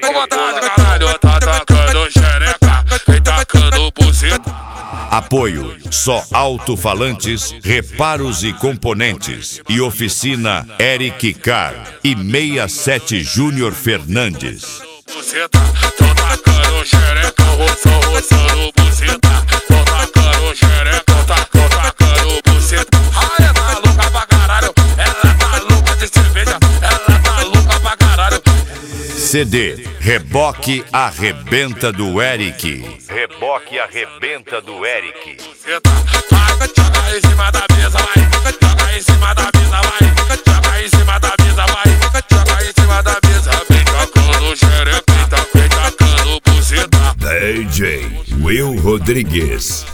Com vontade, caralho, tá tacando xereca, vem tacando buceta. Apoio Só Alto-Falantes, Reparos e Componentes e Oficina Eric Car e 67 Júnior Fernandes. Buceta, tô tacando xereca, roçando buceta. Tô tacando xereca, tô tacando buceta. Ah, ela tá louca pra caralho, ela tá louca de cerveja, ela tá louca pra caralho. CD Reboque Arrebenta do Eric. Reboque Arrebenta do Eric. Vai, joga em cima da mesa, vai. Joga em cima da mesa, vai. Joga em cima da mesa, vai. Joga em cima da mesa, vem tacando xereca, vem tacando buceta. DJ Will Rodrigues.